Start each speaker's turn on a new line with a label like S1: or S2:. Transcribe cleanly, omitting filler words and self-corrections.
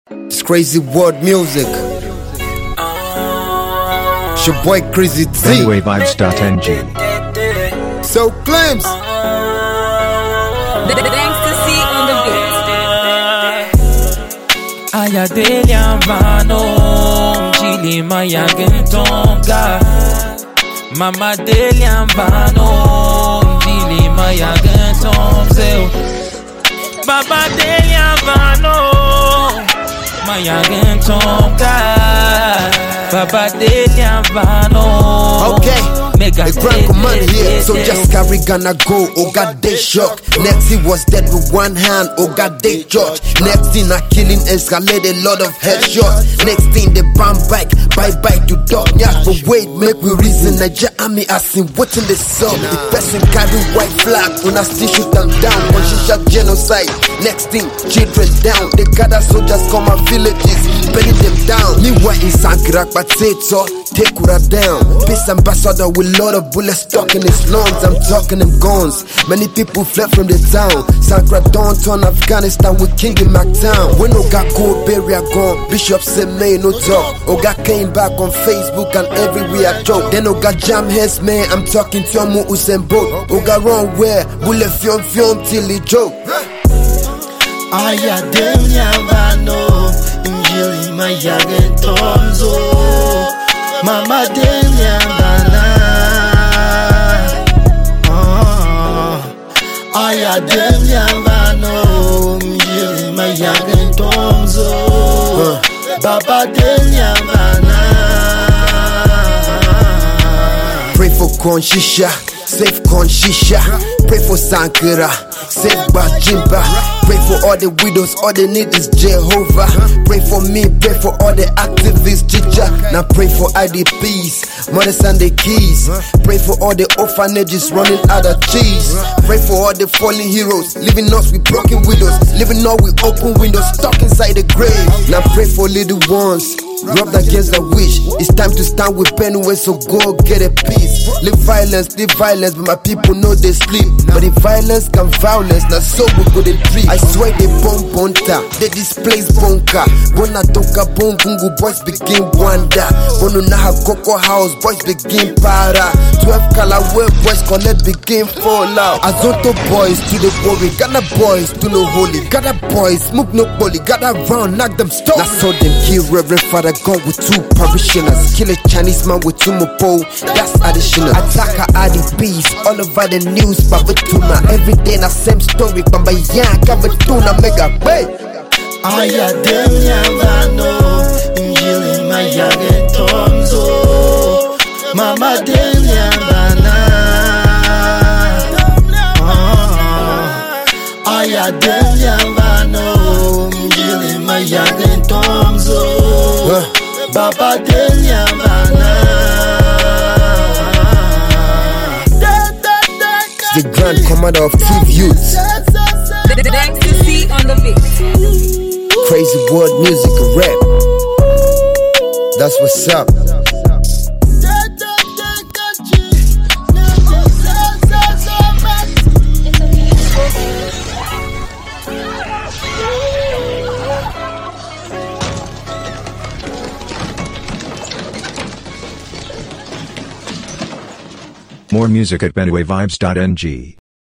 S1: It's Crazy World Music. It's your boy Crazy T.
S2: Anywayvibes.ng.
S1: So claims.
S3: Thanks to see on the beat.
S4: Aya dele amvano, mjili mayagin tonga. Mama dele amvano, mjili mayagin tongzeo. Baba dele amvano, mayagin tonga. Baba dele amvano.
S1: Okay. The grand command here, so just carry gonna go. Oh God, they shock. Next he was dead with one hand. Oh God, they judge. Next thing a killing escalated, a lot of headshots. Next thing they bomb back, bye bye to dog. Yeah, but wait, make we reason. Niger army asking what in the sub. The person carry white flag when I still shoot them down. When she shot genocide. Next thing, children down. They gather soldiers come our villages, burning them down. Meanwhile in Sankirak, but say so. Take Kura down. Peace ambassador with lot of bullets stuck in his lungs. I'm talking them guns. Many people fled from the town. Sankra downtown Afghanistan with King in MacTown. When Oga cold barrier gone, Bishop said man no talk. Oga came back on Facebook and everywhere I joke. Then Oga jam heads man, I'm talking to Yomu Usain Bolt. Oga run where, bullet fium till he joke.
S5: Aya dem nyambano, injili mayage tomzo. Mama Delia Bana, Aya Delia Bano, Mjili Mayagan Tomzo, Baba Delia Bana.
S1: Pray for Conshisha, save Conshisha. Pray for Sankara, save Bajimba. Pray for all the widows, all they need is Jehovah. Pray for me, pray for all the activists, teacher. Now pray for IDPs, mothers and the keys. Pray for all the orphanages running out of cheese. Pray for all the fallen heroes, leaving us with broken windows, living all with open windows, stuck inside the grave. Now pray for little ones, rubbed against the wish. It's time to stand with Benue, so go get a peace. Live violence, but my people know they sleep. But if violence can violence, now so we go the tree. I swear they bomb bonta, they displace bonka. Bona toka bongungu, boys begin wonder. Bono naha Coco House, boys begin para. 12 Kalawe, boys connect begin fall out. Azonto boys to the worry, Ghana boys to no holy. Ghana boys, smoke no bully, gather round, knock them stop. Now saw them kill Reverend Father God with 2 parishioners. Kill a Chinese man with 2 mopo, that's additional. Attacker IDPs all over the news, Babatuna. Every day na same story, Bamba Yan, Kabatuna, mega bay.
S5: Aya dem nyambano, injili mayage tomzo. Mama dem nyambana. Aya dem nyambano, injili mayage tomzo. Baba dem nyambana.
S1: The grand commander of Chief Youths.
S3: Thanks to see on the beat.
S1: Crazy World Music Rap. That's what's up.
S2: More music at anywayvibes.ng.